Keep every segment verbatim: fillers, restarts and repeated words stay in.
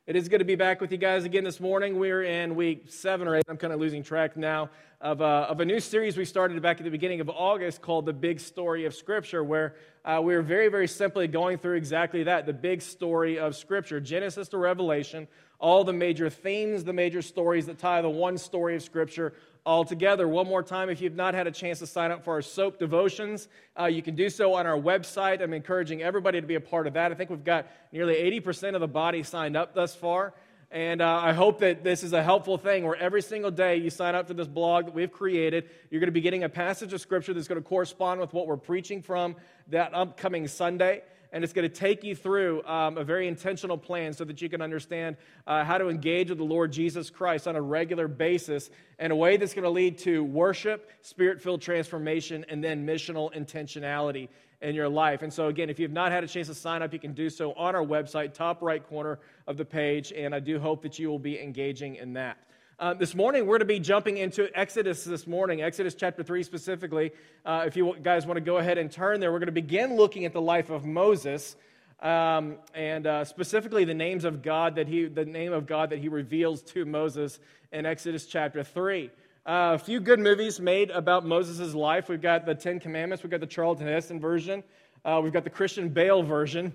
It is good to be back with you guys again this morning. We're in week seven or eight. I'm kind of losing track now of, uh, of a new series we started back at the beginning of August called The Big Story of Scripture, where uh, we're very, very simply going through exactly that, the big story of Scripture, Genesis to Revelation, all the major themes, the major stories that tie the one story of Scripture all together. One more time, if you've not had a chance to sign up for our SOAP devotions, uh, you can do so on our website. I'm encouraging everybody to be a part of that. I think we've got nearly eighty percent of the body signed up thus far. And uh, I hope that this is a helpful thing where every single day you sign up to this blog that we've created, you're going to be getting a passage of Scripture that's going to correspond with what we're preaching from that upcoming Sunday. And it's going to take you through um, a very intentional plan so that you can understand uh, how to engage with the Lord Jesus Christ on a regular basis in a way that's going to lead to worship, spirit-filled transformation, and then missional intentionality in your life. And so again, if you've not had a chance to sign up, you can do so on our website, top right corner of the page, and I do hope that you will be engaging in that. Uh, this morning, we're going to be jumping into Exodus this morning, Exodus chapter three specifically. Uh, if you guys want to go ahead and turn there, we're going to begin looking at the life of Moses, um, and uh, specifically the names of God that he, the name of God that he reveals to Moses in Exodus chapter three. Uh, a few good movies made about Moses' life. We've got the Ten Commandments, we've got the Charlton Heston version, uh, we've got the Christian Bale version.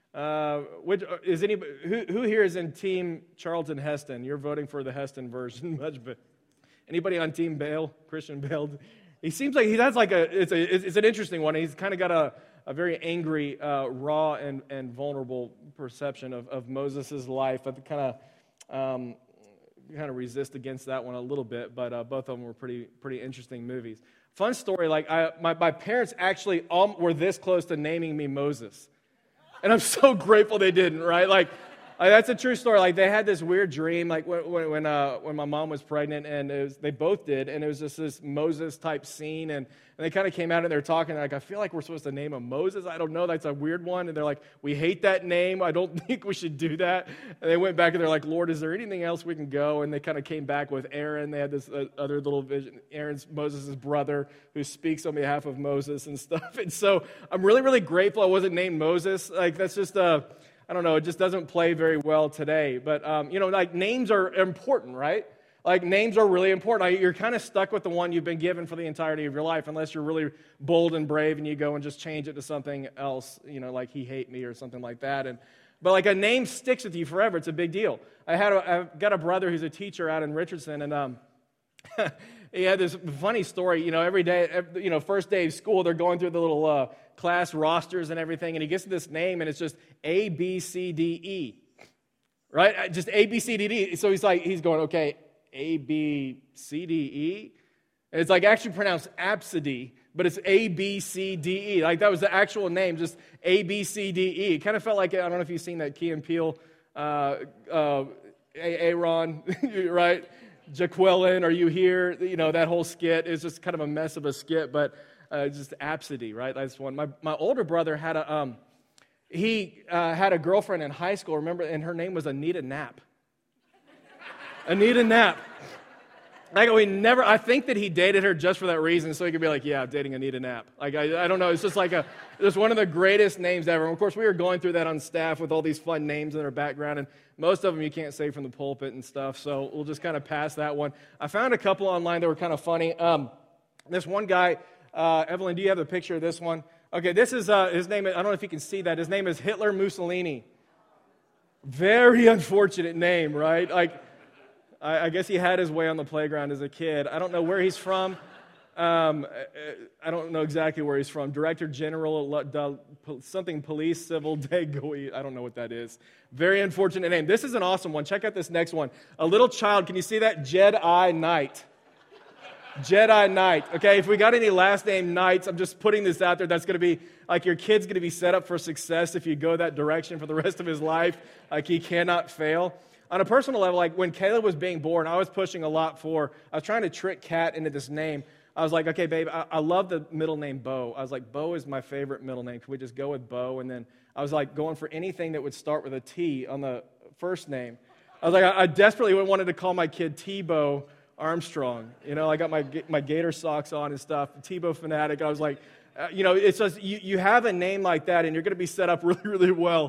Uh, which is any who, who here is in Team Charlton Heston? You're voting for the Heston version, much better. Anybody on Team Bale, Christian Bale? He seems like he has like a it's a it's an interesting one. He's kind of got a, a very angry, uh, raw, and, and vulnerable perception of, of Moses' life. I kind of um, kind of resist against that one a little bit, but uh, both of them were pretty pretty interesting movies. Fun story. Like I, my my parents actually all were this close to naming me Moses. And I'm so grateful they didn't, right? Like, like that's a true story. Like, they had this weird dream, like when when uh, when my mom was pregnant, and it was, they both did, and it was just this Moses-type scene, and, and they kind of came out and they were talking, like, I feel like we're supposed to name him Moses. I don't know. That's a weird one. And they're like, we hate that name. I don't think we should do that. And they went back, and they're like, Lord, is there anything else we can go? And they kind of came back with Aaron. They had this uh, other little vision. Aaron's Moses' brother who speaks on behalf of Moses and stuff. And so I'm really, really grateful I wasn't named Moses. Like, that's just a... Uh, I don't know, it just doesn't play very well today. But, um, you know, like names are important, right? Like names are really important. You're kind of stuck with the one you've been given for the entirety of your life unless you're really bold and brave and you go and just change it to something else, you know, like He Hate Me or something like that. And But like a name sticks with you forever. It's a big deal. I had a, I've got a brother who's a teacher out in Richardson, and um, he had this funny story. You know, every day, every, you know, first day of school, they're going through the little uh, class rosters and everything, and he gets to this name, and it's just A, B, C, D, E, right? Just A, B, C, D, D. So he's like, he's going, okay, A, B, C, D, E, and it's like actually pronounced Absidy, but it's A, B, C, D, E. Like that was the actual name, just A, B, C, D, E. It kind of felt like, I don't know if you've seen that Key and Peele, uh, uh, Aaron, right? Jaqueline, are you here? You know, that whole skit is just kind of a mess of a skit, but uh, just Absidy, right? That's one. My my older brother had a um, he uh, had a girlfriend in high school. Remember, and her name was Anita Knapp. Anita Knapp. Like we never. I think that he dated her just for that reason, so he could be like, "Yeah, I'm dating Anita Knapp." Like I, I don't know. It's just like a, it's one of the greatest names ever. And of course, we were going through that on staff with all these fun names in our background, and most of them you can't say from the pulpit and stuff. So we'll just kind of pass that one. I found a couple online that were kind of funny. Um, this one guy, uh, Evelyn, do you have the picture of this one? Okay, this is uh, his name. I don't know if you can see that. His name is Hitler Mussolini. Very unfortunate name, right? Like. I guess he had his way on the playground as a kid. I don't know where he's from. Um, I don't know exactly where he's from. Director General, something Police, Civil, Degoi. I don't know what that is. Very unfortunate name. This is an awesome one. Check out this next one. A little child. Can you see that? Jedi Knight. Jedi Knight. Okay, if we got any last name Knights, I'm just putting this out there. That's going to be, like your kid's going to be set up for success if you go that direction for the rest of his life. Like he cannot fail. On a personal level, like when Caleb was being born, I was pushing a lot for, I was trying to trick Kat into this name. I was like, okay, babe, I, I love the middle name Bo. I was like, Bo is my favorite middle name. Can we just go with Bo? And then I was like going for anything that would start with a T on the first name. I was like, I, I desperately wanted to call my kid Tebow Armstrong. You know, I got my my Gator socks on and stuff, Tebow fanatic. I was like, uh, you know, it's just, you, you have a name like that and you're going to be set up really, really well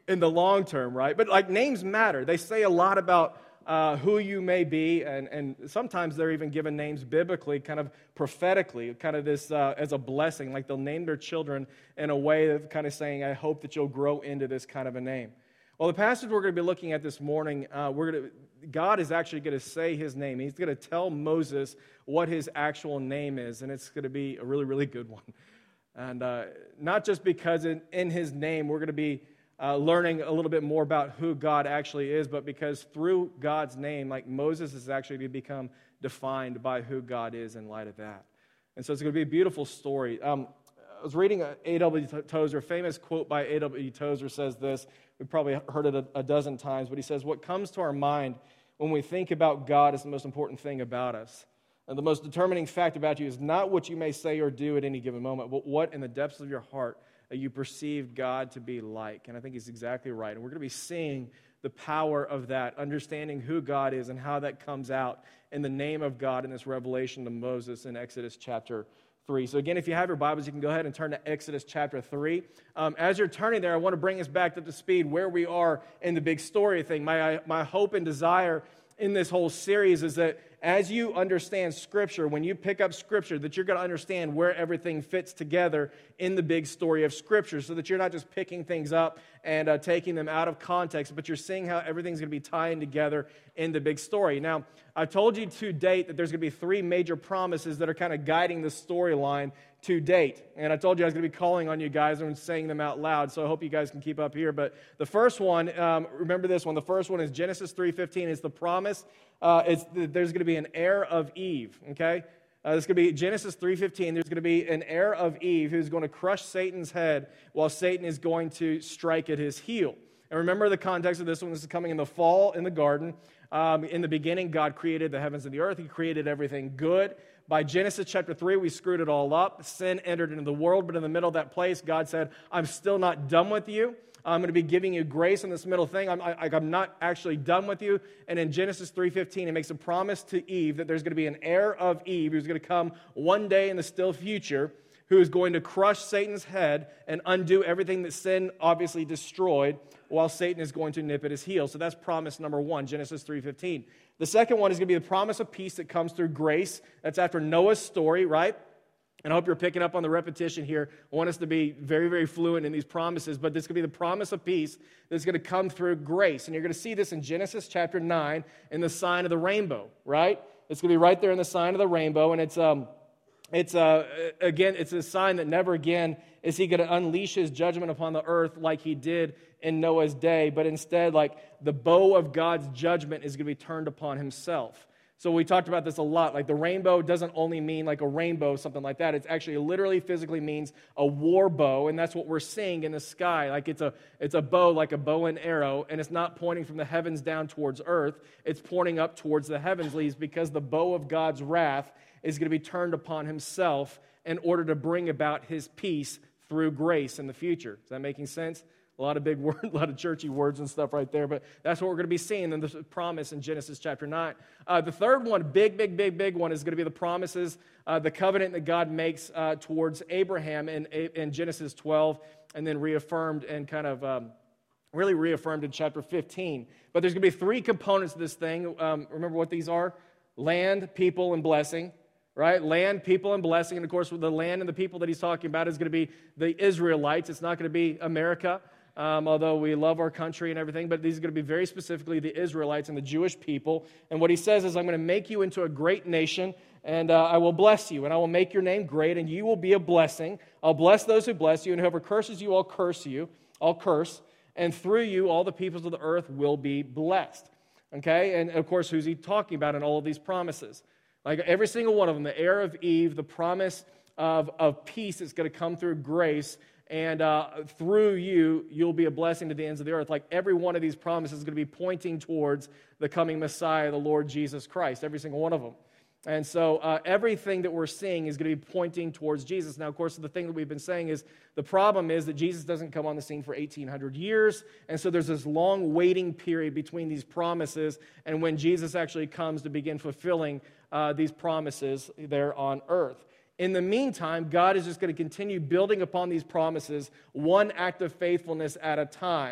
in the long term, right? But like names matter. They say a lot about uh, who you may be, and, and sometimes they're even given names biblically, kind of prophetically, kind of this uh, as a blessing. Like they'll name their children in a way of kind of saying, I hope that you'll grow into this kind of a name. Well, the passage we're going to be looking at this morning, uh, we're going to, God is actually going to say his name. He's going to tell Moses what his actual name is, and it's going to be a really, really good one. And uh, not just because in, in his name we're going to be uh, learning a little bit more about who God actually is, but because through God's name, like Moses is actually to become defined by who God is in light of that. And so it's going to be a beautiful story. Um, I was reading A W Tozer, a famous quote by A W Tozer says this. We've probably heard it a, a dozen times, but he says, what comes to our mind when we think about God is the most important thing about us. And the most determining fact about you is not what you may say or do at any given moment, but what in the depths of your heart you perceive God to be like. And I think he's exactly right. And we're going to be seeing the power of that, understanding who God is and how that comes out in the name of God in this revelation to Moses in Exodus chapter three. So again, if you have your Bibles, you can go ahead and turn to Exodus chapter three. Um, as you're turning there, I want to bring us back up to speed where we are in the big story thing. My, my hope and desire in this whole series is that as you understand Scripture, when you pick up Scripture, that you're going to understand where everything fits together in the big story of Scripture, so that you're not just picking things up and uh, taking them out of context, but you're seeing how everything's going to be tying together in the big story. Now, I've told you to date that there's going to be three major promises that are kind of guiding the storyline to date. And I told you I was going to be calling on you guys and saying them out loud, so I hope you guys can keep up here. But the first one, um, remember this one, the first one is Genesis three fifteen. It's the promise. Uh, it's the, there's going to be an heir of Eve, okay? Uh, there's going to be Genesis three fifteen. There's going to be an heir of Eve who's going to crush Satan's head while Satan is going to strike at his heel. And remember the context of this one. This is coming in the fall in the garden. Um, in the beginning, God created the heavens and the earth. He created everything good. By Genesis chapter three, we screwed it all up. Sin entered into the world, but in the middle of that place, God said, I'm still not done with you. I'm going to be giving you grace in this middle thing. I'm, I, I'm not actually done with you. And in Genesis three fifteen, it makes a promise to Eve that there's going to be an heir of Eve who's going to come one day in the still future, who is going to crush Satan's head and undo everything that sin obviously destroyed, while Satan is going to nip at his heel. So that's promise number one, Genesis three fifteen. The second one is going to be the promise of peace that comes through grace. That's after Noah's story, right? And I hope you're picking up on the repetition here. I want us to be very, very fluent in these promises, but this is going to be the promise of peace that's going to come through grace. And you're going to see this in Genesis chapter nine in the sign of the rainbow, right? It's going to be right there in the sign of the rainbow, and it's um, it's uh, again, it's a sign that never again is he going to unleash his judgment upon the earth like he did in Noah's day, but instead, like the bow of God's judgment is going to be turned upon himself. So we talked about this a lot. Like the rainbow doesn't only mean like a rainbow, something like that. It actually literally physically means a war bow, and that's what we're seeing in the sky. Like it's a it's a bow, like a bow and arrow, and it's not pointing from the heavens down towards earth. It's pointing up towards the heavenlies, because the bow of God's wrath is going to be turned upon himself in order to bring about his peace through grace in the future. Is that making sense? A lot of big words, a lot of churchy words and stuff right there, but that's what we're going to be seeing in the promise in Genesis chapter nine. Uh, the third one, big, big, big, big one, is going to be the promises, uh, the covenant that God makes uh, towards Abraham in, in Genesis twelve, and then reaffirmed and kind of um, really reaffirmed in chapter fifteen. But there's going to be three components to this thing. Um, remember what these are? Land, people, and blessing. Right? Land, people, and blessing. And of course, the land and the people that he's talking about is going to be the Israelites. It's not going to be America. Um, although we love our country and everything, but these are going to be very specifically the Israelites and the Jewish people. And what he says is, I'm going to make you into a great nation, and uh, I will bless you, and I will make your name great, and you will be a blessing. I'll bless those who bless you, and whoever curses you, I'll curse you. I'll curse. And through you, all the peoples of the earth will be blessed. Okay? And of course, who's he talking about in all of these promises? Like every single one of them, the heir of Eve, the promise of, of peace that's going to come through grace, and uh, through you, you'll be a blessing to the ends of the earth. Like every one of these promises is going to be pointing towards the coming Messiah, the Lord Jesus Christ, every single one of them. And so uh, everything that we're seeing is going to be pointing towards Jesus. Now, of course, the thing that we've been saying is the problem is that Jesus doesn't come on the scene for eighteen hundred years, and so there's this long waiting period between these promises and when Jesus actually comes to begin fulfilling uh, these promises there on earth. In the meantime, God is just going to continue building upon these promises, one act of faithfulness at a time.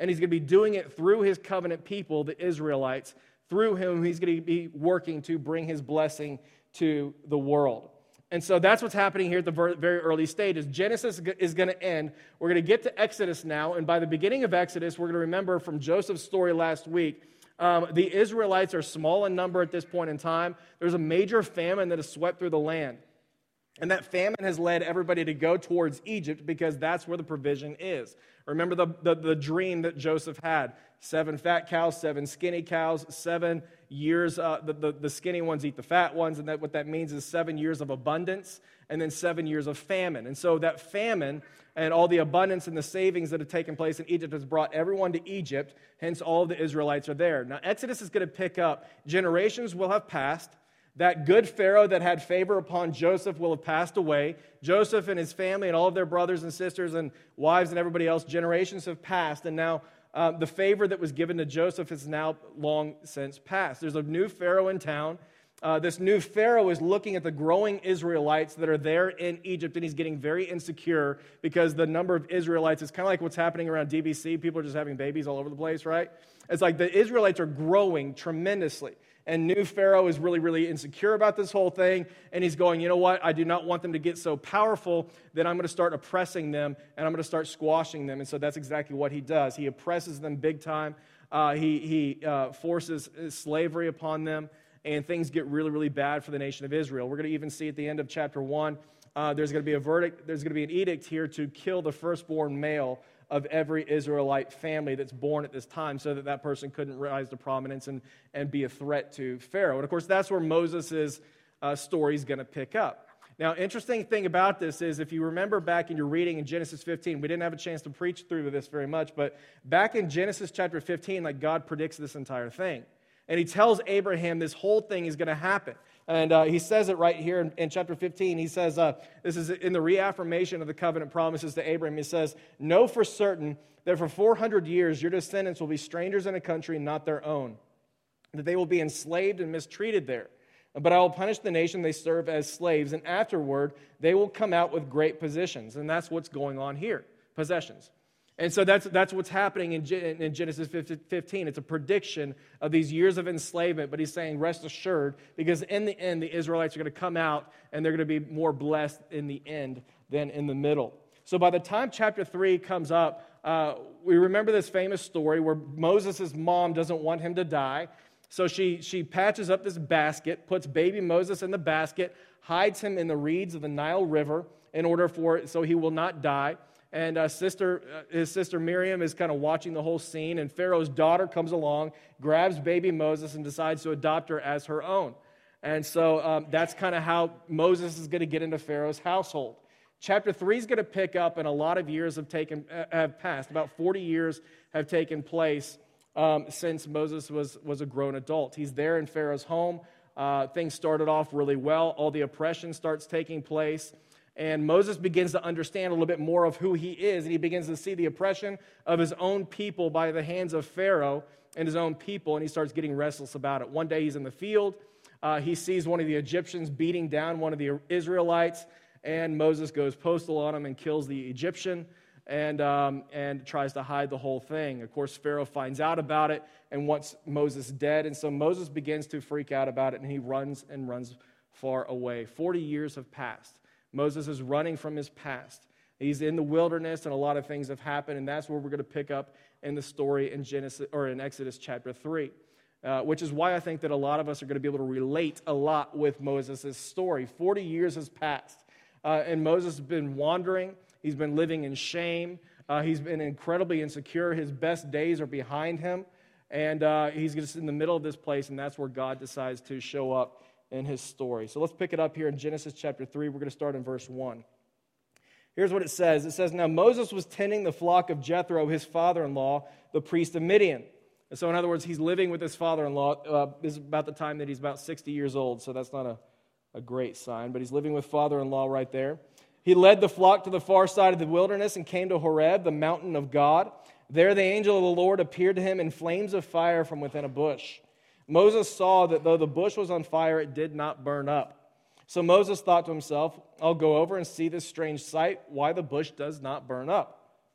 and he's going to be doing it through his covenant people, the Israelites. Through whom he's going to be working to bring his blessing to the world. And so that's what's happening here at the very early stages. Genesis is going to end. We're going to get to Exodus now, and by the beginning of Exodus, we're going to remember from Joseph's story last week, um, the Israelites are small in number at this point in time. There's a major famine that has swept through the land. And that famine has led everybody to go towards Egypt because that's where the provision is. Remember the, the, the dream that Joseph had. Seven fat cows, seven skinny cows, seven years, uh, the, the, the skinny ones eat the fat ones, and that what that means is seven years of abundance, and then seven years of famine. And so that famine and all the abundance and the savings that have taken place in Egypt has brought everyone to Egypt, hence all of the Israelites are there. Now Exodus is going to pick up. Generations will have passed. That good Pharaoh that had favor upon Joseph will have passed away. Joseph and his family and all of their brothers and sisters and wives and everybody else, generations have passed, and now Uh, the favor that was given to Joseph is now long since passed. There's a new Pharaoh in town. Uh, this new Pharaoh is looking at the growing Israelites that are there in Egypt, and he's getting very insecure because the number of Israelites is kind of like what's happening around D B C. People are just having babies all over the place, right? It's like the Israelites are growing tremendously. And new Pharaoh is really, really insecure about this whole thing. And he's going, you know what? I do not want them to get so powerful that I'm going to start oppressing them and I'm going to start squashing them. And so that's exactly what he does. He oppresses them big time. Uh, he he uh, forces slavery upon them. And things get really, really bad for the nation of Israel. We're going to even see at the end of chapter one, uh, there's going to be a verdict, there's going to be an edict here to kill the firstborn male of every Israelite family that's born at this time so that that person couldn't rise to prominence and, and be a threat to Pharaoh. And of course, that's where Moses' uh, story is going to pick up. Now, interesting thing about this is if you remember back in your reading in Genesis fifteen, we didn't have a chance to preach through this very much, but back in Genesis chapter fifteen, like God predicts this entire thing. And he tells Abraham this whole thing is going to happen. And uh, he says it right here in, in chapter fifteen. He says, uh, this is in the reaffirmation of the covenant promises to Abraham. He says, know for certain that for four hundred years your descendants will be strangers in a country not their own, that they will be enslaved and mistreated there. But I will punish the nation they serve as slaves, and afterward they will come out with great possessions. And that's what's going on here, possessions. And so that's that's what's happening in, in Genesis fifteen. It's a prediction of these years of enslavement, but he's saying, rest assured, because in the end, the Israelites are going to come out, and they're going to be more blessed in the end than in the middle. So by the time chapter three comes up, uh, we remember this famous story where Moses' mom doesn't want him to die. So she, she patches up this basket, puts baby Moses in the basket, hides him in the reeds of the Nile River in order for so he will not die. And uh, sister, uh, his sister Miriam is kind of watching the whole scene, and Pharaoh's daughter comes along, grabs baby Moses, and decides to adopt her as her own. And so um, that's kind of how Moses is going to get into Pharaoh's household. Chapter three is going to pick up, and a lot of years have taken uh, have passed. About forty years have taken place um, since Moses was, was a grown adult. He's there in Pharaoh's home. Uh, things started off really well. All the oppression starts taking place. And Moses begins to understand a little bit more of who he is, and he begins to see the oppression of his own people by the hands of Pharaoh and his own people, and he starts getting restless about it. One day he's in the field. Uh, he sees one of the Egyptians beating down one of the Israelites, and Moses goes postal on him and kills the Egyptian and, um, and tries to hide the whole thing. Of course, Pharaoh finds out about it and wants Moses dead, and so Moses begins to freak out about it, and he runs and runs far away. Forty years have passed. Moses is running from his past. He's in the wilderness, and a lot of things have happened, and that's where we're going to pick up in the story in Genesis or in Exodus chapter three, uh, which is why I think that a lot of us are going to be able to relate a lot with Moses' story. Forty years has passed, uh, and Moses has been wandering. He's been living in shame. Uh, he's been incredibly insecure. His best days are behind him, and uh, he's just in the middle of this place, and that's where God decides to show up in his story. So let's pick it up here in Genesis chapter three. We're going to start in verse one. Here's what it says. It says, now Moses was tending the flock of Jethro, his father-in-law, the priest of Midian. And so in other words, he's living with his father-in-law. Uh, this is about the time that he's about sixty years old, so that's not a, a great sign, but he's living with father-in-law right there. He led the flock to the far side of the wilderness and came to Horeb, the mountain of God. There the angel of the Lord appeared to him in flames of fire from within a bush. Moses saw that though the bush was on fire, it did not burn up. So Moses thought to himself, I'll go over and see this strange sight, why the bush does not burn up.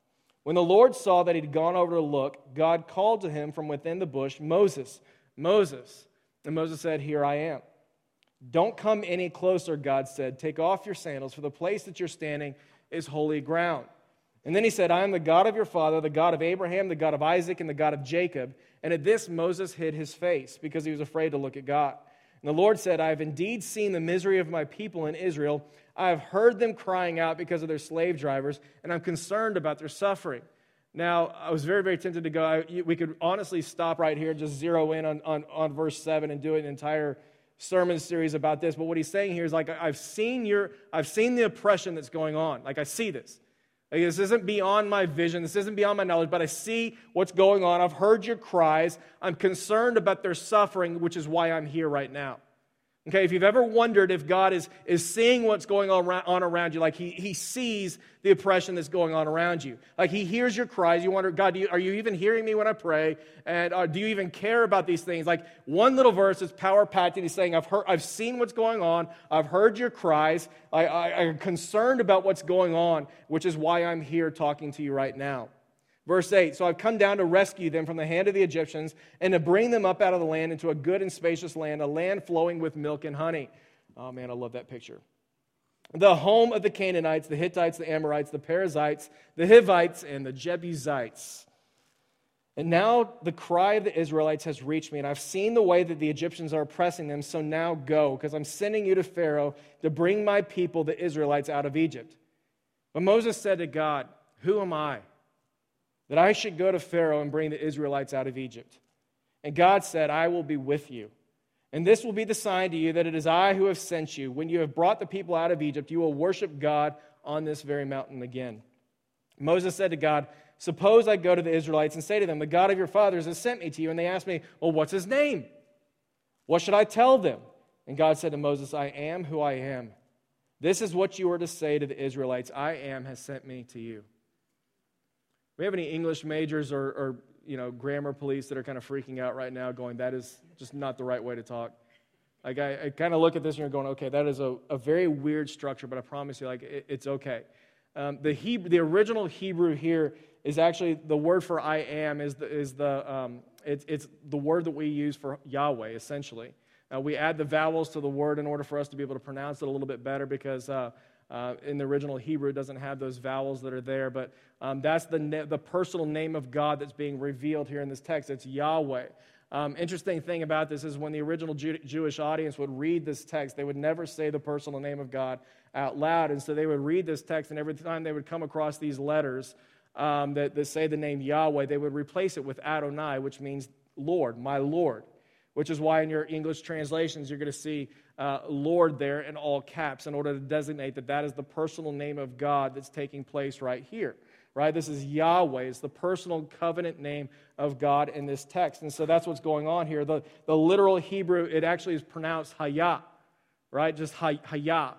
When the Lord saw that he'd gone over to look, God called to him from within the bush, Moses, Moses. And Moses said, here I am. Don't come any closer, God said. Take off your sandals, for the place that you're standing is holy ground. And then he said, I am the God of your father, the God of Abraham, the God of Isaac, and the God of Jacob. And at this Moses hid his face, because he was afraid to look at God. And the Lord said, I have indeed seen the misery of my people in Israel. I have heard them crying out because of their slave drivers, and I'm concerned about their suffering. Now, I was very, very tempted to go, I, we could honestly stop right here and just zero in on, on, on verse seven and do an entire sermon series about this. But what he's saying here is like, I've seen your, I've seen the oppression that's going on. Like, I see this. Like, this isn't beyond my vision. This isn't beyond my knowledge, but I see what's going on. I've heard your cries. I'm concerned about their suffering, which is why I'm here right now. Okay, if you've ever wondered if God is, is seeing what's going on, on around you, like he, he sees the oppression that's going on around you. Like he hears your cries. You wonder, God, do you, are you even hearing me when I pray? And uh, do you even care about these things? Like one little verse is power-packed, and he's saying, I've heard, I've seen what's going on. I've heard your cries. I, I, I'm concerned about what's going on, which is why I'm here talking to you right now. Verse eight, so I've come down to rescue them from the hand of the Egyptians and to bring them up out of the land into a good and spacious land, a land flowing with milk and honey. Oh man, I love that picture. The home of the Canaanites, the Hittites, the Amorites, the Perizzites, the Hivites, and the Jebusites. And now the cry of the Israelites has reached me, and I've seen the way that the Egyptians are oppressing them, so now go, because I'm sending you to Pharaoh to bring my people, the Israelites, out of Egypt. But Moses said to God, who am I, that I should go to Pharaoh and bring the Israelites out of Egypt? And God said, I will be with you. And this will be the sign to you that it is I who have sent you. When you have brought the people out of Egypt, you will worship God on this very mountain again. Moses said to God, suppose I go to the Israelites and say to them, the God of your fathers has sent me to you. And they ask me, well, what's his name? What should I tell them? And God said to Moses, I am who I am. This is what you are to say to the Israelites. I am has sent me to you. We have any English majors or, or, you know, grammar police that are kind of freaking out right now going, that is just not the right way to talk? Like, I, I kind of look at this and you're going, okay, that is a, a very weird structure, but I promise you, like, it, it's okay. Um, the Hebrew, the original Hebrew here is actually, the word for I am is the, is the um, it's, it's the word that we use for Yahweh, essentially. Uh, we add the vowels to the word in order for us to be able to pronounce it a little bit better because uh, uh, in the original Hebrew it doesn't have those vowels that are there, but um, that's the, na- the personal name of God that's being revealed here in this text. It's Yahweh. Um, interesting thing about this is when the original Jew- Jewish audience would read this text, they would never say the personal name of God out loud, and so they would read this text, and every time they would come across these letters um, that, that say the name Yahweh, they would replace it with Adonai, which means Lord, my Lord, which is why in your English translations you're going to see uh, Lord there in all caps in order to designate that that is the personal name of God that's taking place right here. Right? This is Yahweh. It's the personal covenant name of God in this text. And so that's what's going on here. The, the literal Hebrew, it actually is pronounced Hayah, right? Just hay, Hayah.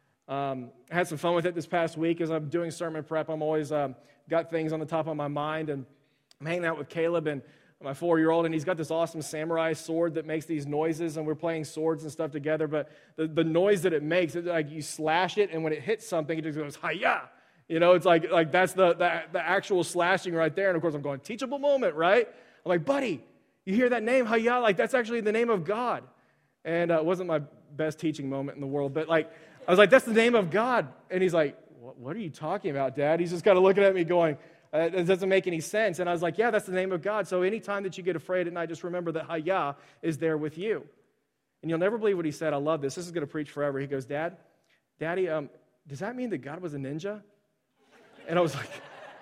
Um, I had some fun with it this past week as I'm doing sermon prep. I'm always um, got things on the top of my mind, and I'm hanging out with Caleb and my four-year-old, and he's got this awesome samurai sword that makes these noises, and we're playing swords and stuff together, but the, the noise that it makes, it's like you slash it, and when it hits something, it just goes, Hayah. You know, it's like like that's the, the the actual slashing right there. And of course, I'm going, teachable moment, right? I'm like, buddy, you hear that name, Hayah? Like, that's actually the name of God. And uh, it wasn't my best teaching moment in the world, but like, I was like, that's the name of God. And he's like, what, what are you talking about, Dad? He's just kind of looking at me going, uh, it doesn't make any sense. And I was like, yeah, that's the name of God. So anytime that you get afraid at night, just remember that Hayah is there with you. And you'll never believe what he said. I love this. This is going to preach forever. He goes, Dad, Daddy, um, does that mean that God was a ninja? And I was like,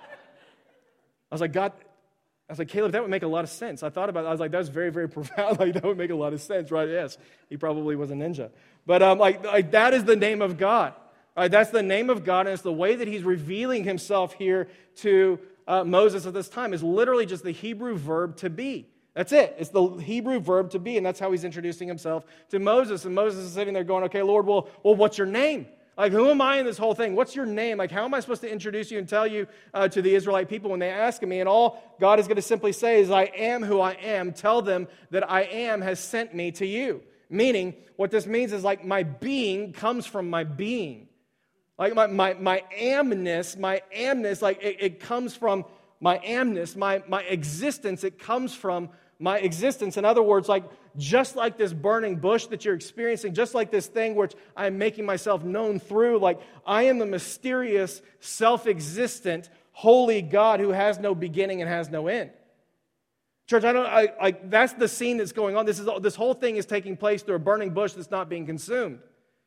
I was like, God, I was like, Caleb, that would make a lot of sense. I thought about it. I was like, that's very, very profound. Like, that would make a lot of sense, right? Yes, he probably was a ninja. But um, like, like that is the name of God. Right? That's the name of God, and it's the way that he's revealing himself here to uh, Moses at this time is literally just the Hebrew verb to be. That's it. It's the Hebrew verb to be, and that's how he's introducing himself to Moses. And Moses is sitting there going, okay, Lord, well, well what's your name? Like, who am I in this whole thing? What's your name? Like, how am I supposed to introduce you and tell you uh, to the Israelite people when they ask me? And all God is going to simply say is, I am who I am. Tell them that I am has sent me to you. Meaning, what this means is like my being comes from my being. Like my my, my amness, my amness, like it, it comes from my amness, my, my existence. It comes from my existence. In other words, like just like this burning bush that you're experiencing, just like this thing which I'm making myself known through, like I am the mysterious, self-existent, holy God who has no beginning and has no end. Church, I don't. I, I, that's the scene that's going on. This is this whole thing is taking place through a burning bush that's not being consumed.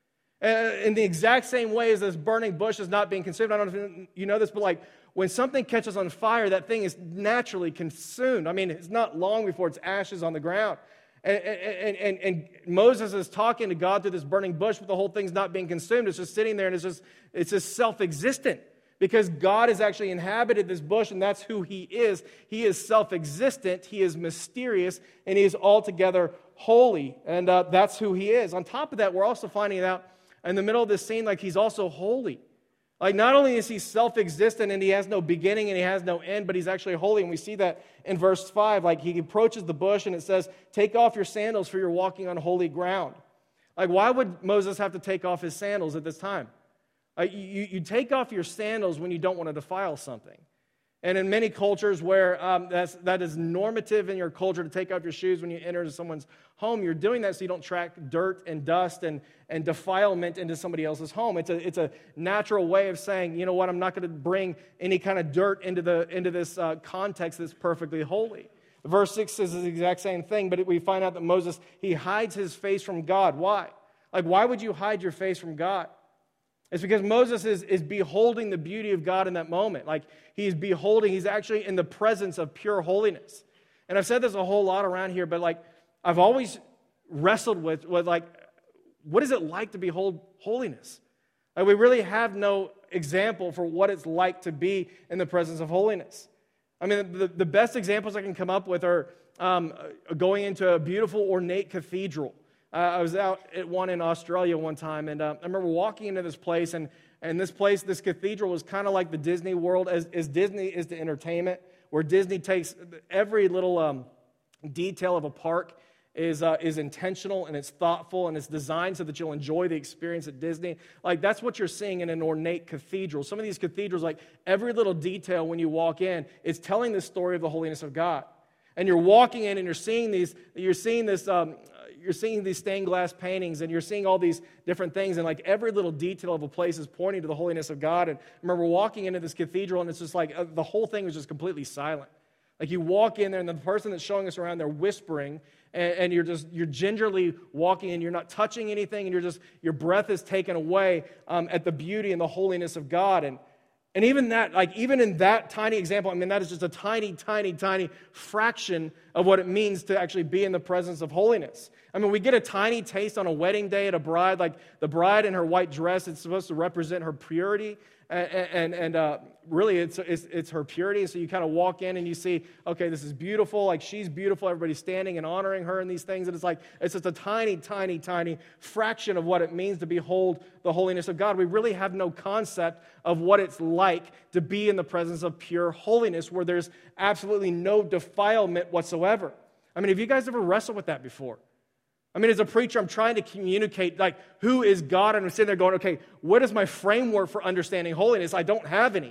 Uh, in the exact same way as this burning bush is not being consumed. I don't know if you know this, but like when something catches on fire, that thing is naturally consumed. I mean, it's not long before it's ashes on the ground. And, and, and, and Moses is talking to God through this burning bush, but the whole thing's not being consumed. It's just sitting there, and it's just it's just self-existent. Because God has actually inhabited this bush, and that's who He is. He is self-existent, He is mysterious, and He is altogether holy. And uh, that's who He is. On top of that, we're also finding out in the middle of this scene, like He's also holy. Like not only is He self-existent and He has no beginning and He has no end, but He's actually holy. And we see that in verse five. Like He approaches the bush and it says, take off your sandals for you're walking on holy ground. Like why would Moses have to take off his sandals at this time? Uh, you, you take off your sandals when you don't want to defile something. And in many cultures where um, that's, that is normative in your culture to take off your shoes when you enter into someone's home, you're doing that so you don't track dirt and dust and, and defilement into somebody else's home. It's a, it's a natural way of saying, you know what, I'm not going to bring any kind of dirt into, the, into this uh, context that's perfectly holy. Verse six says the exact same thing, but we find out that Moses, he hides his face from God. Why? Like, why would you hide your face from God? It's because Moses is, is beholding the beauty of God in that moment. Like, he's beholding, he's actually in the presence of pure holiness. And I've said this a whole lot around here, but like, I've always wrestled with, with like, what is it like to behold holiness? Like, we really have no example for what it's like to be in the presence of holiness. I mean, the, the best examples I can come up with are um, going into a beautiful, ornate cathedral. Uh, I was out at one in Australia one time, and uh, I remember walking into this place, and, and this place, this cathedral was kind of like the Disney World, as, as Disney is to entertainment, where Disney takes every little um, detail of a park is uh, is intentional, and it's thoughtful, and it's designed so that you'll enjoy the experience at Disney. Like, that's what you're seeing in an ornate cathedral. Some of these cathedrals, like, every little detail when you walk in is telling the story of the holiness of God. And you're walking in, and you're seeing these, you're seeing this... Um, You're seeing these stained glass paintings, and you're seeing all these different things, and like every little detail of a place is pointing to the holiness of God. And I remember walking into this cathedral, and it's just like uh, the whole thing was just completely silent. Like, you walk in there, and the person that's showing us around, they're whispering, and, and you're just you're gingerly walking in. You're not touching anything, and you're just your breath is taken away um, at the beauty and the holiness of God. And and even that, like even in that tiny example, I mean, that is just a tiny, tiny, tiny fraction of what it means to actually be in the presence of holiness. I mean, we get a tiny taste on a wedding day at a bride, like the bride in her white dress, it's supposed to represent her purity, and, and, and uh, really it's, it's, it's her purity. So you kind of walk in and you see, okay, this is beautiful, like she's beautiful, everybody's standing and honoring her and these things, and it's like, it's just a tiny, tiny, tiny fraction of what it means to behold the holiness of God. We really have no concept of what it's like to be in the presence of pure holiness, where there's absolutely no defilement whatsoever. I mean, have you guys ever wrestled with that before? I mean, as a preacher, I'm trying to communicate, like, who is God? And I'm sitting there going, okay, what is my framework for understanding holiness? I don't have any.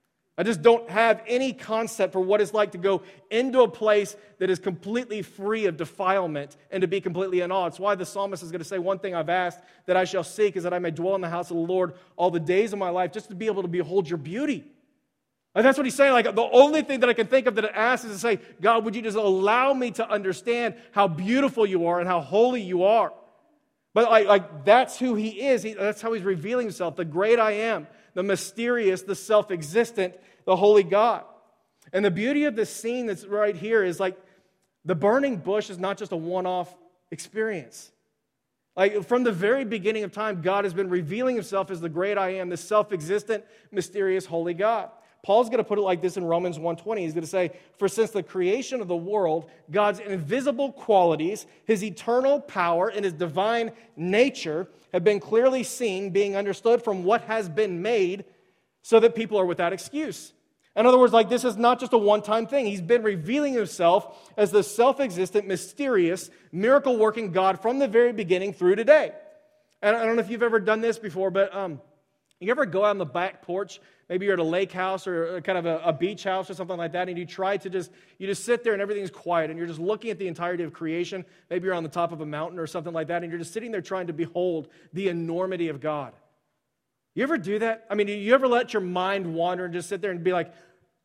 I just don't have any concept for what it's like to go into a place that is completely free of defilement and to be completely in awe. It's why the psalmist is going to say, one thing I've asked that I shall seek is that I may dwell in the house of the Lord all the days of my life, just to be able to behold your beauty. And that's what he's saying. Like, the only thing that I can think of that it asks is to say, God, would you just allow me to understand how beautiful you are and how holy you are? But like, like that's who he is. He, that's how he's revealing himself, the great I am, the mysterious, the self-existent, the holy God. And the beauty of this scene that's right here is like the burning bush is not just a one-off experience. Like, from the very beginning of time, God has been revealing himself as the great I am, the self-existent, mysterious, holy God. Paul's going to put it like this in Romans one twenty. He's going to say, for since the creation of the world, God's invisible qualities, his eternal power, and his divine nature have been clearly seen, being understood from what has been made, so that people are without excuse. In other words, like, this is not just a one-time thing. He's been revealing himself as the self-existent, mysterious, miracle-working God from the very beginning through today. And I don't know if you've ever done this before, but um, You ever go out on the back porch, maybe you're at a lake house or kind of a, a beach house or something like that, and you try to just, you just sit there and everything's quiet, and you're just looking at the entirety of creation. Maybe you're on the top of a mountain or something like that, and you're just sitting there trying to behold the enormity of God. You ever do that? I mean, you ever let your mind wander and just sit there and be like,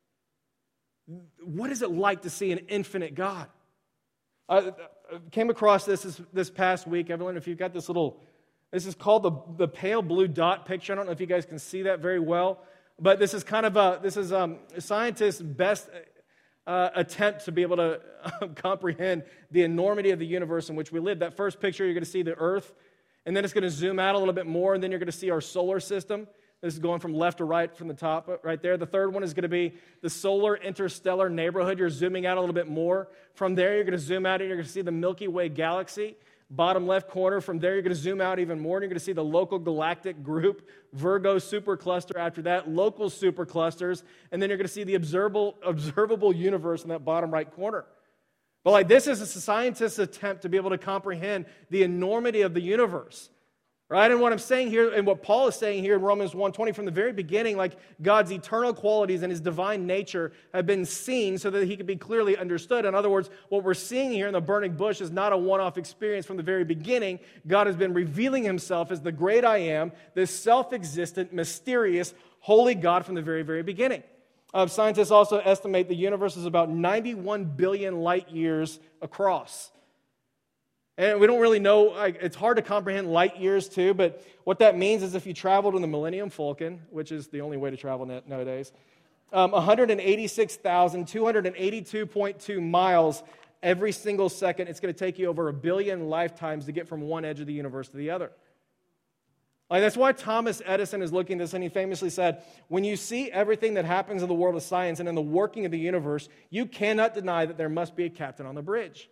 what is it like to see an infinite God? I came across this this, this past week. Evelyn, if you've got this little... This is called the, the pale blue dot picture. I don't know if you guys can see that very well, but this is kind of a, this is um, a scientist's best uh, attempt to be able to uh, comprehend the enormity of the universe in which we live. That first picture, you're going to see the Earth, and then it's going to zoom out a little bit more, and then you're going to see our solar system. This is going from left to right from the top right there. The third one is going to be the solar interstellar neighborhood. You're zooming out a little bit more. From there, you're going to zoom out, and you're going to see the Milky Way galaxy. Bottom left corner, from there you're going to zoom out even more, and you're going to see the local galactic group, Virgo supercluster after that, local superclusters, and then you're going to see the observable, observable universe in that bottom right corner. But like this is a scientist's attempt to be able to comprehend the enormity of the universe. Right? And what I'm saying here, and what Paul is saying here in Romans one twenty, from the very beginning, like God's eternal qualities and his divine nature have been seen so that he could be clearly understood. In other words, what we're seeing here in the burning bush is not a one-off experience from the very beginning. God has been revealing himself as the great I am, this self-existent, mysterious, holy God from the very, very beginning. Uh, scientists also estimate the universe is about ninety-one billion light years across. And we don't really know, like, it's hard to comprehend light years too, but what that means is if you traveled in the Millennium Falcon, which is the only way to travel nowadays, um, one hundred eighty-six thousand two hundred eighty-two point two miles every single second, it's going to take you over a billion lifetimes to get from one edge of the universe to the other. Like, that's why Thomas Edison is looking at this, and he famously said, when you see everything that happens in the world of science and in the working of the universe, you cannot deny that there must be a captain on the bridge.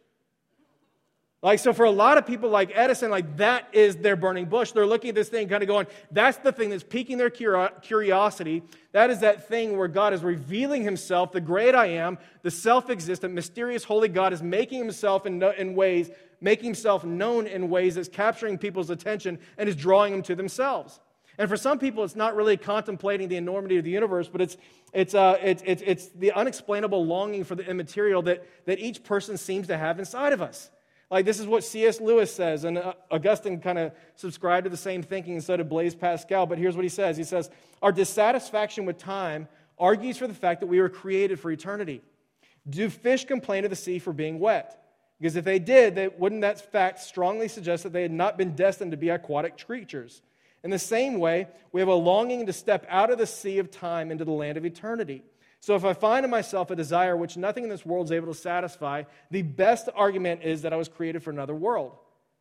Like, so for a lot of people like Edison, like, that is their burning bush. They're looking at this thing kind of going, that's the thing that's piquing their curiosity. That is that thing where God is revealing himself, the great I am, the self-existent, mysterious, holy God is making himself in, in ways, making himself known in ways that's capturing people's attention and is drawing them to themselves. And for some people, it's not really contemplating the enormity of the universe, but it's it's uh, it's, it's it's the unexplainable longing for the immaterial that, that each person seems to have inside of us. Like, this is what C S Lewis says, and Augustine kind of subscribed to the same thinking, and so did Blaise Pascal, but here's what he says. He says, our dissatisfaction with time argues for the fact that we were created for eternity. Do fish complain of the sea for being wet? Because if they did, they, wouldn't that fact strongly suggest that they had not been destined to be aquatic creatures? In the same way, we have a longing to step out of the sea of time into the land of eternity. So if I find in myself a desire which nothing in this world is able to satisfy, the best argument is that I was created for another world.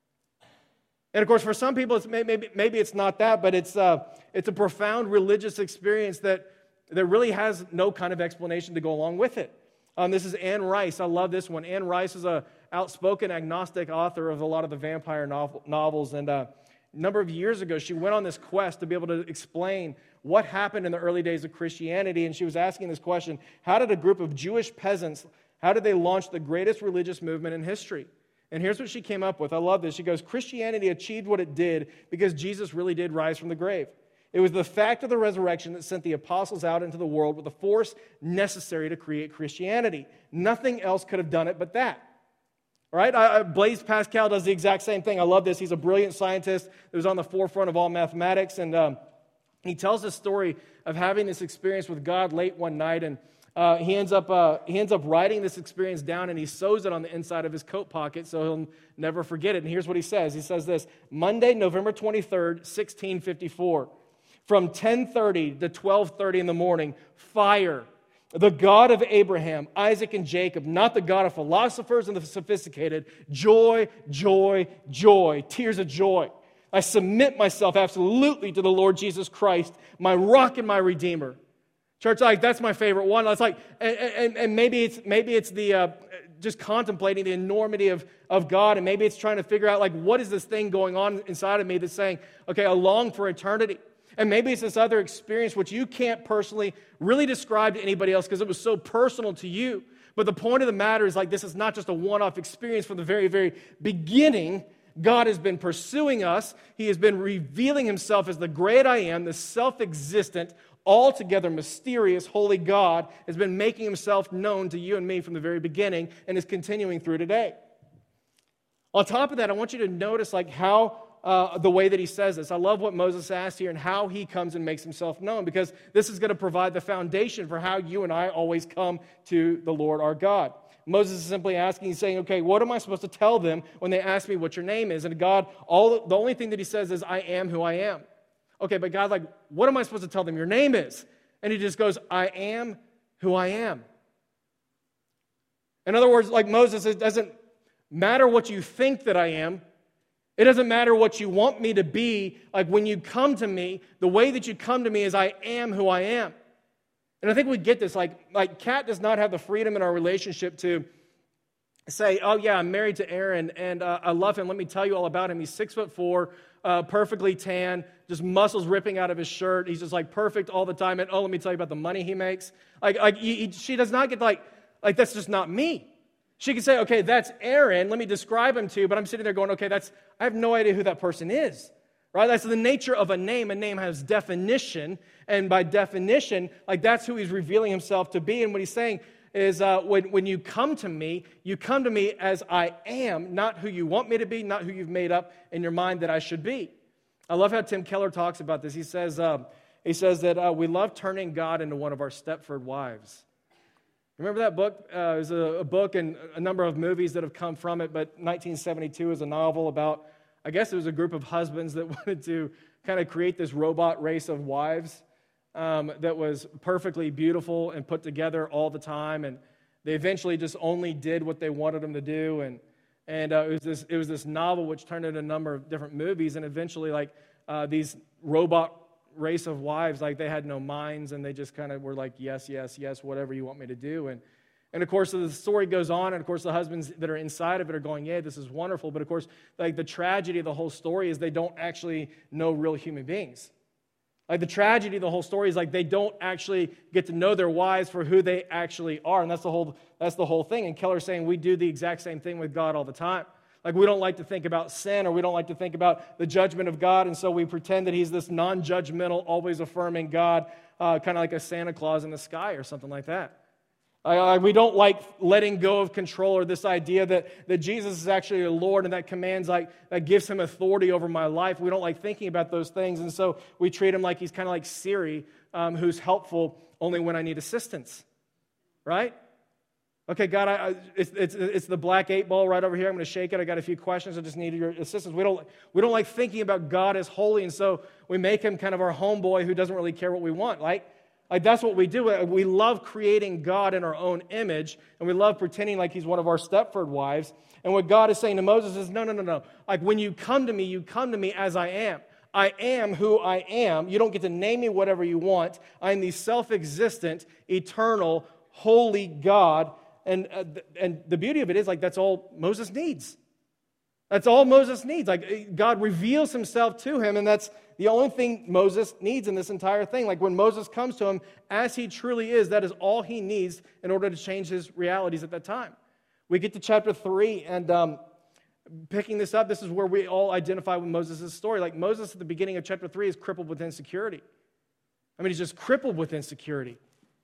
And of course, for some people, it's maybe, maybe it's not that, but it's, uh, it's a profound religious experience that, that really has no kind of explanation to go along with it. Um, this is Anne Rice. I love this one. Anne Rice is an outspoken agnostic author of a lot of the vampire novel, novels, and uh, a number of years ago, she went on this quest to be able to explain what happened in the early days of Christianity, and she was asking this question: how did a group of Jewish peasants, how did they launch the greatest religious movement in history? And here's what she came up with. I love this. She goes, Christianity achieved what it did because Jesus really did rise from the grave. It was the fact of the resurrection that sent the apostles out into the world with the force necessary to create Christianity. Nothing else could have done it but that. All right? I, I, Blaise Pascal does the exact same thing. I love this. He's a brilliant scientist that was on the forefront of all mathematics, and um, he tells the story of having this experience with God late one night, and uh, he ends up uh, he ends up writing this experience down, and he sews it on the inside of his coat pocket so he'll never forget it. And here's what he says. He says this: Monday, November twenty-third, sixteen fifty-four. From ten thirty to twelve thirty in the morning, fire. The God of Abraham, Isaac, and Jacob, not the God of philosophers and the sophisticated. Joy, joy, joy, tears of joy. I submit myself absolutely to the Lord Jesus Christ, my rock and my redeemer. Church, like, that's my favorite one. It's like, and, and, and maybe it's maybe it's the uh, just contemplating the enormity of, of God, and maybe it's trying to figure out, like, what is this thing going on inside of me that's saying, okay, I long for eternity. And maybe it's this other experience which you can't personally really describe to anybody else because it was so personal to you. But the point of the matter is, like, this is not just a one-off experience from the very, very beginning. God has been pursuing us. He has been revealing himself as the great I am, the self-existent, altogether mysterious, holy God has been making himself known to you and me from the very beginning and is continuing through today. On top of that, I want you to notice like how uh, the way that he says this. I love what Moses asks here and how he comes and makes himself known, because this is going to provide the foundation for how you and I always come to the Lord our God. Moses is simply asking, he's saying, okay, what am I supposed to tell them when they ask me what your name is? And God, all the only thing that he says is, I am who I am. Okay, but God, like, what am I supposed to tell them your name is? And he just goes, I am who I am. In other words, like Moses, it doesn't matter what you think that I am. It doesn't matter what you want me to be. Like when you come to me, the way that you come to me is I am who I am. And I think we get this, like, like Kat does not have the freedom in our relationship to say, oh yeah, I'm married to Aaron, and uh, I love him. Let me tell you all about him. He's six foot four, uh, perfectly tan, just muscles ripping out of his shirt. He's just like perfect all the time. And oh, let me tell you about the money he makes. Like, like he, he, she does not get like, like that's just not me. She can say, okay, that's Aaron. Let me describe him to you. But I'm sitting there going, okay, that's I have no idea who that person is. Right? That's the nature of a name. A name has definition, and by definition, like that's who he's revealing himself to be. And what he's saying is, uh, when, when you come to me, you come to me as I am, not who you want me to be, not who you've made up in your mind that I should be. I love how Tim Keller talks about this. He says, uh, he says that uh, we love turning God into one of our Stepford wives. Remember that book? Uh, it was a, a book and a number of movies that have come from it, but nineteen seventy-two is a novel about, I guess it was a group of husbands that wanted to kind of create this robot race of wives um, that was perfectly beautiful and put together all the time, and they eventually just only did what they wanted them to do, and and uh, it was this it was this novel which turned into a number of different movies, and eventually like uh, these robot race of wives, like they had no minds, and they just kind of were like, yes, yes, yes, whatever you want me to do, and And of course, the story goes on, and of course, the husbands that are inside of it are going, yeah, this is wonderful. But of course, like the tragedy of the whole story is they don't actually know real human beings. Like the tragedy of the whole story is like they don't actually get to know their wives for who they actually are. And that's the whole that's the whole thing. And Keller's saying we do the exact same thing with God all the time. Like we don't like to think about sin, or we don't like to think about the judgment of God, and so we pretend that he's this non-judgmental, always affirming God, uh, kind of like a Santa Claus in the sky or something like that. Uh, we don't like letting go of control, or this idea that, that Jesus is actually a Lord and that commands, like, that gives him authority over my life. We don't like thinking about those things, and so we treat him like he's kind of like Siri, um, who's helpful only when I need assistance, right? Okay, God, I, I, it's, it's, it's the black eight ball right over here. I'm going to shake it. I got a few questions. I just need your assistance. We don't, we don't like thinking about God as holy, and so we make him kind of our homeboy who doesn't really care what we want, right? Like that's what we do. We love creating God in our own image, and we love pretending like he's one of our Stepford wives. And what God is saying to Moses is, no, no, no, no. Like when you come to me, you come to me as I am. I am who I am. You don't get to name me whatever you want. I am the self-existent, eternal, holy God. And, uh, and the beauty of it is, like, that's all Moses needs. That's all Moses needs. Like, God reveals himself to him, and that's the only thing Moses needs in this entire thing. Like, when Moses comes to him as he truly is, that is all he needs in order to change his realities at that time. We get to chapter three, and um, picking this up, this is where we all identify with Moses' story. Like, Moses at the beginning of chapter three is crippled with insecurity. I mean, he's just crippled with insecurity.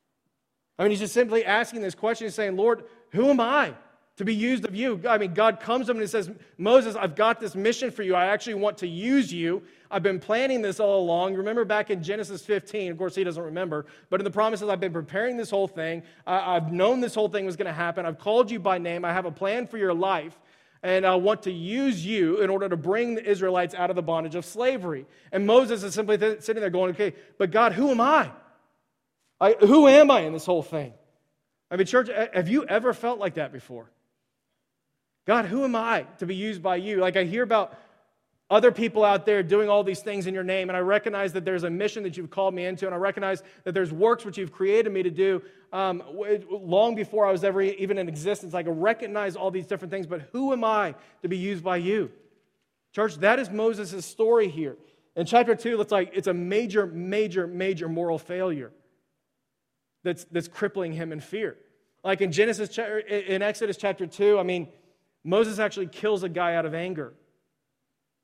I mean, he's just simply asking this question, saying, Lord, who am I to be used of you? I mean, God comes to him and says, Moses, I've got this mission for you. I actually want to use you. I've been planning this all along. Remember back in Genesis fifteen, of course he doesn't remember, but in the promises, I've been preparing this whole thing. I, I've known this whole thing was going to happen. I've called you by name. I have a plan for your life, and I want to use you in order to bring the Israelites out of the bondage of slavery. And Moses is simply th- sitting there going, okay, but God, who am I? I? Who am I in this whole thing? I mean, church, have you ever felt like that before? God, who am I to be used by you? Like I hear about other people out there doing all these things in your name, and I recognize that there's a mission that you've called me into, and I recognize that there's works which you've created me to do um, long before I was ever even in existence. Like I recognize all these different things, but who am I to be used by you? Church, that is Moses' story here. In chapter two, it's like it's a major, major, major moral failure that's, that's crippling him in fear. Like in Genesis, in Exodus chapter two, I mean, Moses actually kills a guy out of anger.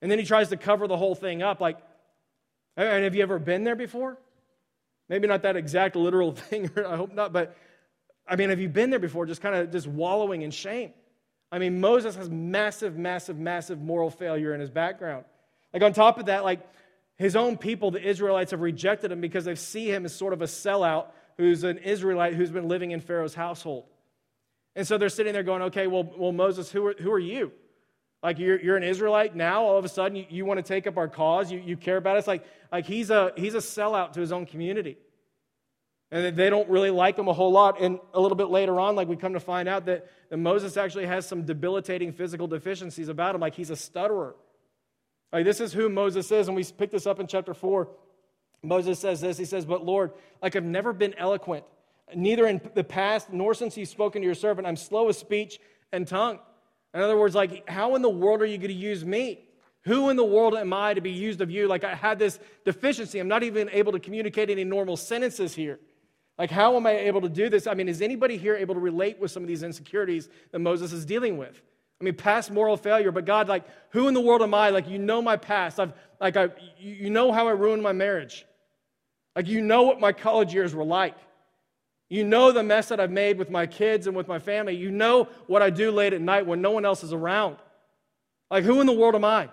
And then he tries to cover the whole thing up. Like, and have you ever been there before? Maybe not that exact literal thing, I hope not, but I mean, have you been there before, just kind of just wallowing in shame? I mean, Moses has massive, massive, massive moral failure in his background. Like on top of that, like his own people, the Israelites, have rejected him because they see him as sort of a sellout who's an Israelite who's been living in Pharaoh's household. And so they're sitting there going, okay, well, well Moses, who are, who are you? Like you're, you're an Israelite now, all of a sudden you, you want to take up our cause, you, you care about us. Like, like he's a he's a sellout to his own community. And they don't really like him a whole lot. And a little bit later on, like we come to find out that, that Moses actually has some debilitating physical deficiencies about him, like he's a stutterer. Like this is who Moses is, and we pick this up in chapter four. Moses says this, he says, but Lord, like I've never been eloquent, neither in the past nor since you've spoken to your servant. I'm slow of speech and tongue. In other words, like, how in the world are you going to use me? Who in the world am I to be used of you? Like, I had this deficiency. I'm not even able to communicate any normal sentences here. Like, how am I able to do this? I mean, is anybody here able to relate with some of these insecurities that Moses is dealing with? I mean, past moral failure, but God, like, who in the world am I? Like, you know my past. I've, like, I, you know how I ruined my marriage. Like, you know what my college years were like. You know the mess that I've made with my kids and with my family. You know what I do late at night when no one else is around. Like, who in the world am I?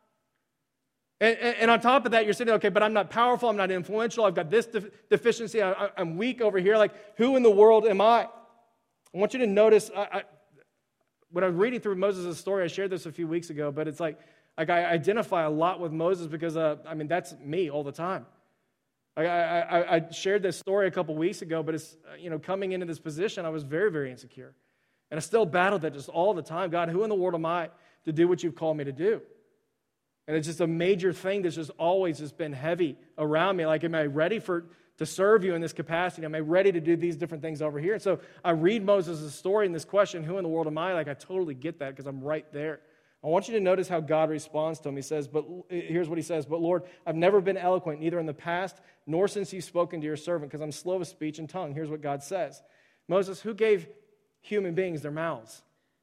And, and, and on top of that, you're saying, okay, but I'm not powerful, I'm not influential, I've got this de- deficiency, I, I'm weak over here. Like, who in the world am I? I want you to notice, I, I, when I was reading through Moses' story, I shared this a few weeks ago, but it's like, like I identify a lot with Moses because, uh, I mean, that's me all the time. I, I, I shared this story a couple weeks ago, but it's, you know, coming into this position, I was very, very insecure. And I still battled that just all the time. God, who in the world am I to do what you've called me to do? And it's just a major thing that's just always just been heavy around me. Like, am I ready for to serve you in this capacity? Am I ready to do these different things over here? And so I read Moses' story and this question, who in the world am I? Like, I totally get that because I'm right there. I want you to notice how God responds to him. He says, but here's what he says, but Lord, I've never been eloquent, neither in the past nor since you've spoken to your servant, because I'm slow of speech and tongue. Here's what God says. Moses, who gave human beings their mouths?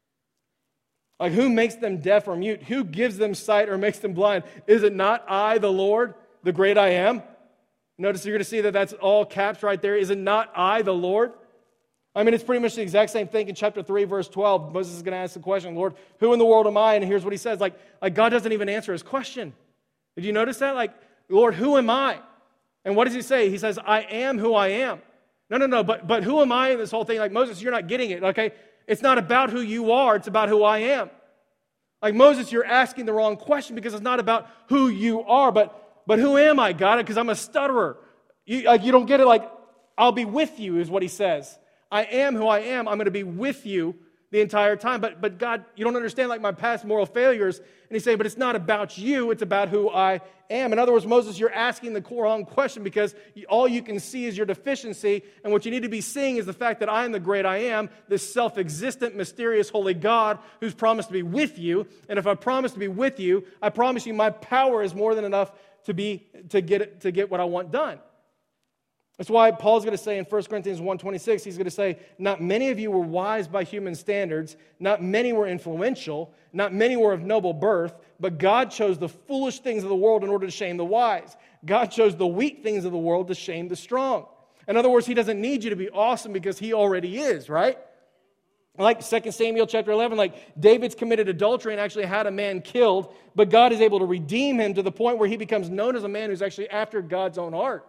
Like, who makes them deaf or mute? Who gives them sight or makes them blind? Is it not I, the Lord, the great I am? Notice you're going to see that that's all caps right there. Is it not I, the Lord? I mean, it's pretty much the exact same thing in chapter three, verse twelve. Moses is going to ask the question, Lord, who in the world am I? And here's what he says. Like, like God doesn't even answer his question. Did you notice that? Like, Lord, who am I? And what does he say? He says, I am who I am. No, no, no, but, but who am I in this whole thing? Like, Moses, you're not getting it, okay? It's not about who you are. It's about who I am. Like, Moses, you're asking the wrong question because it's not about who you are, but, but who am I, God? Because I'm a stutterer. You, like, you don't get it. Like, I'll be with you is what he says. I am who I am. I'm going to be with you the entire time. But, but God, you don't understand like my past moral failures. And he's saying, but it's not about you. It's about who I am. In other words, Moses, you're asking the wrong question because all you can see is your deficiency. And what you need to be seeing is the fact that I am the great I am, this self-existent, mysterious, holy God who's promised to be with you. And if I promise to be with you, I promise you my power is more than enough to be to get it, to get what I want done. That's why Paul's going to say in First Corinthians one twenty-six, he's going to say, not many of you were wise by human standards, not many were influential, not many were of noble birth, but God chose the foolish things of the world in order to shame the wise. God chose the weak things of the world to shame the strong. In other words, he doesn't need you to be awesome because he already is, right? Like Second Samuel chapter eleven, like David's committed adultery and actually had a man killed, but God is able to redeem him to the point where he becomes known as a man who's actually after God's own heart.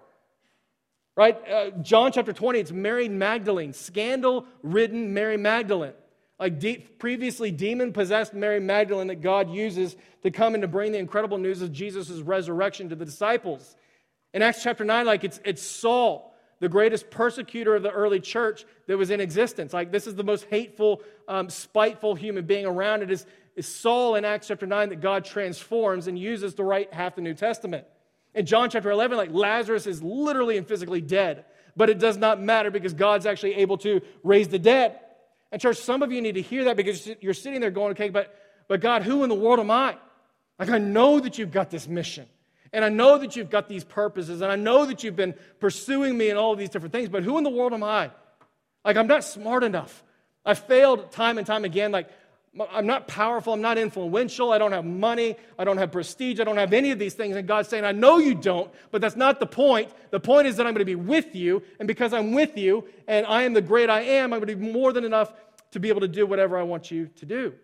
Right? Uh, John chapter twenty, it's Mary Magdalene, scandal-ridden Mary Magdalene. Like de- previously demon-possessed Mary Magdalene that God uses to come and to bring the incredible news of Jesus' resurrection to the disciples. In Acts chapter nine, like it's, it's Saul, the greatest persecutor of the early church that was in existence. Like this is the most hateful, um, spiteful human being around. It is, is Saul in Acts chapter nine that God transforms and uses to write half the New Testament. In John chapter eleven, like Lazarus is literally and physically dead. But it does not matter because God's actually able to raise the dead. And church, some of you need to hear that because you're sitting there going, okay, but, but God, who in the world am I? Like I know that you've got this mission. And I know that you've got these purposes. And I know that you've been pursuing me in all of these different things. But who in the world am I? Like I'm not smart enough. I failed time and time again. Like I'm not powerful. I'm not influential. I don't have money. I don't have prestige. I don't have any of these things. And God's saying, I know you don't, but that's not the point. The point is that I'm going to be with you. And because I'm with you and I am the great I am, I'm going to be more than enough to be able to do whatever I want you to do.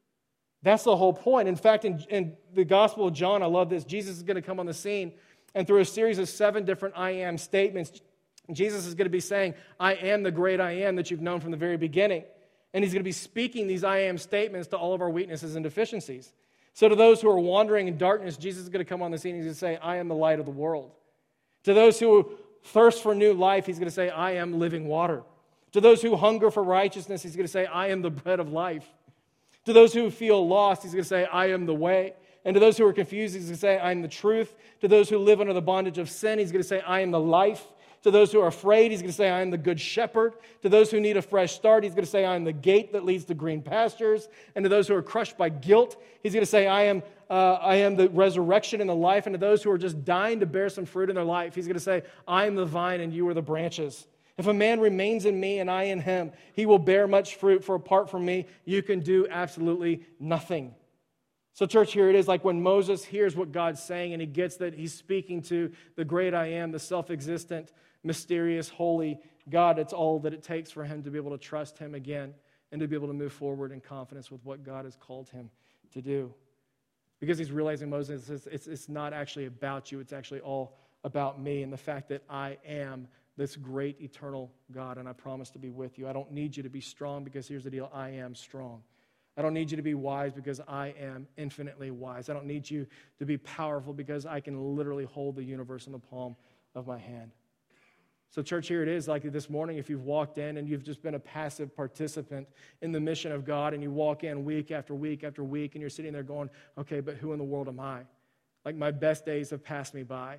That's the whole point. In fact, in, in the Gospel of John, I love this. Jesus is going to come on the scene. And through a series of seven different I am statements, Jesus is going to be saying, I am the great I am that you've known from the very beginning. And he's going to be speaking these I am statements to all of our weaknesses and deficiencies. So to those who are wandering in darkness, Jesus is going to come on the scene and he's going to say, I am the light of the world. To those who thirst for new life, he's going to say, I am living water. To those who hunger for righteousness, he's going to say, I am the bread of life. To those who feel lost, he's going to say, I am the way. And to those who are confused, he's going to say, I am the truth. To those who live under the bondage of sin, he's going to say, I am the life. To those who are afraid, he's going to say, I am the good shepherd. To those who need a fresh start, he's going to say, I am the gate that leads to green pastures. And to those who are crushed by guilt, he's going to say, I am, uh, I am the resurrection and the life. And to those who are just dying to bear some fruit in their life, he's going to say, I am the vine and you are the branches. If a man remains in me and I in him, he will bear much fruit, for apart from me, you can do absolutely nothing. So church, here it is, like when Moses hears what God's saying and he gets that he's speaking to the great I am, the self-existent, mysterious, holy God. It's all that it takes for him to be able to trust him again and to be able to move forward in confidence with what God has called him to do. Because he's realizing, Moses, it's, it's, it's not actually about you. It's actually all about me and the fact that I am this great eternal God and I promise to be with you. I don't need you to be strong because here's the deal, I am strong. I don't need you to be wise because I am infinitely wise. I don't need you to be powerful because I can literally hold the universe in the palm of my hand. So church, here it is, like this morning, if you've walked in and you've just been a passive participant in the mission of God and you walk in week after week after week and you're sitting there going, okay, but who in the world am I? Like my best days have passed me by.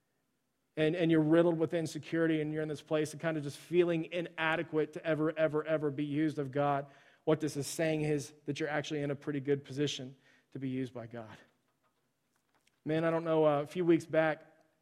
And, and you're riddled with insecurity and you're in this place of kind of just feeling inadequate to ever, ever, ever be used of God. What this is saying is that you're actually in a pretty good position to be used by God. Man, I don't know, uh, a few weeks back,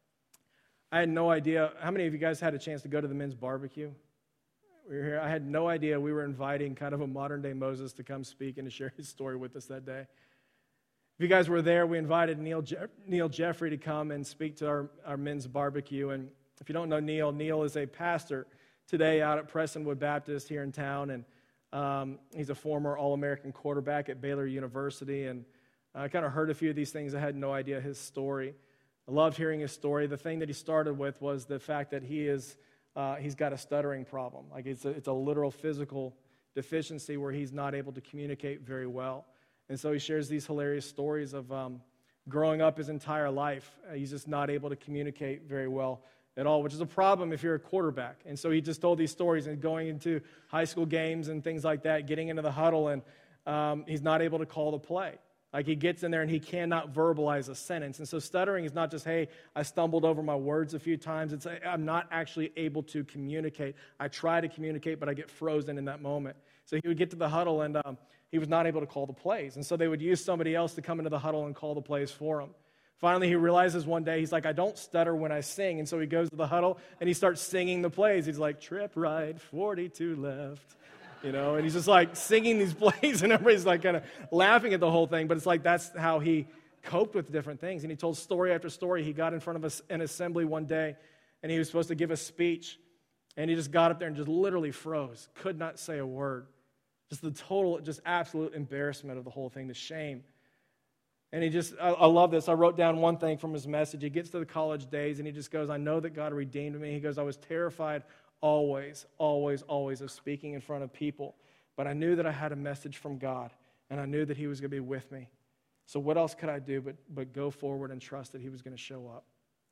I had no idea. How many of you guys had a chance to go to the men's barbecue? We were here. I had no idea we were inviting kind of a modern-day Moses to come speak and to share his story with us that day. If you guys were there, we invited Neil, Je- Neil Jeffrey to come and speak to our, our men's barbecue. And if you don't know Neil, Neil is a pastor today out at Prestonwood Baptist here in town. And um, he's a former All-American quarterback at Baylor University. And I kind of heard a few of these things. I had no idea his story. I loved hearing his story. The thing that he started with was the fact that he is, uh, he's got a stuttering problem. Like it's a, it's a literal physical deficiency where he's not able to communicate very well. And so he shares these hilarious stories of um, growing up his entire life. Uh, he's just not able to communicate very well at all, which is a problem if you're a quarterback. And so he just told these stories and going into high school games and things like that, getting into the huddle, and um, he's not able to call the play. Like he gets in there and he cannot verbalize a sentence. And so stuttering is not just, hey, I stumbled over my words a few times. It's I'm not actually able to communicate. I try to communicate, but I get frozen in that moment. So he would get to the huddle and um, he was not able to call the plays. And so they would use somebody else to come into the huddle and call the plays for him. Finally, he realizes one day, he's like, I don't stutter when I sing. And so he goes to the huddle and he starts singing the plays. He's like, trip right, forty-two left. You know, and he's just like singing these plays and everybody's like kind of laughing at the whole thing. But it's like that's how he coped with different things. And he told story after story. He got in front of an assembly one day and he was supposed to give a speech. And he just got up there and just literally froze. Could not say a word. Just the total, just absolute embarrassment of the whole thing, the shame. And he just, I, I love this. I wrote down one thing from his message. He gets to the college days and he just goes, I know that God redeemed me. He goes, I was terrified always, always, always of speaking in front of people. But I knew that I had a message from God, and I knew that he was going to be with me. So what else could I do but, but go forward and trust that he was going to show up?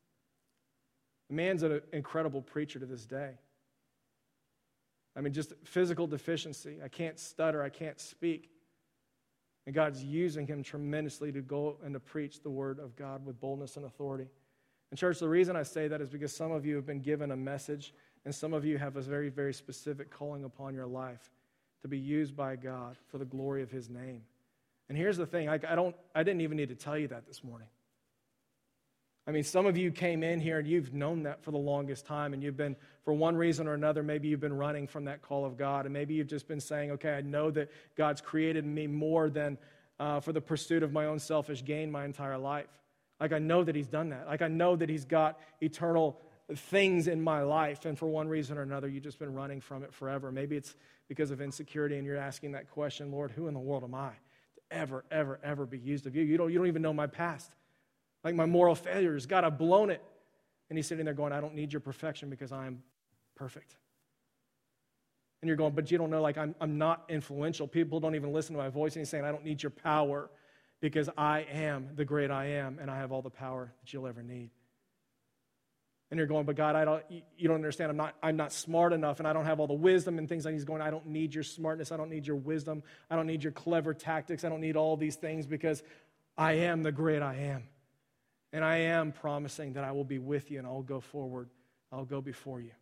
The man's an incredible preacher to this day. I mean, just physical deficiency. I can't stutter. I can't speak. And God's using him tremendously to go and to preach the word of God with boldness and authority. And church, the reason I say that is because some of you have been given a message, and some of you have a very, very specific calling upon your life to be used by God for the glory of his name. And here's the thing, I, I don't, I didn't even need to tell you that this morning. I mean, some of you came in here and you've known that for the longest time, and you've been, for one reason or another, maybe you've been running from that call of God, and maybe you've just been saying, okay, I know that God's created me more than uh, for the pursuit of my own selfish gain my entire life. Like, I know that he's done that. Like, I know that he's got eternal things in my life, and for one reason or another, you've just been running from it forever. Maybe it's because of insecurity, and you're asking that question, Lord, who in the world am I to ever, ever, ever be used of you? You don't, you don't even know my past. Like my moral failures. God, I've blown it. And he's sitting there going, I don't need your perfection because I am perfect. And you're going, but you don't know, like I'm, I'm not influential. People don't even listen to my voice. And he's saying, I don't need your power because I am the great I am, and I have all the power that you'll ever need. And you're going, but God, I don't, you don't understand. I'm not, I'm not smart enough, and I don't have all the wisdom and things like. He's going, I don't need your smartness. I don't need your wisdom. I don't need your clever tactics. I don't need all these things because I am the great I am. And I am promising that I will be with you and I'll go forward. I'll go before you.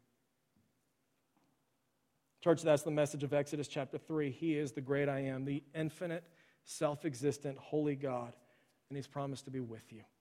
Church, that's the message of Exodus chapter three. He is the great I am, the infinite, self-existent, holy God, and he's promised to be with you.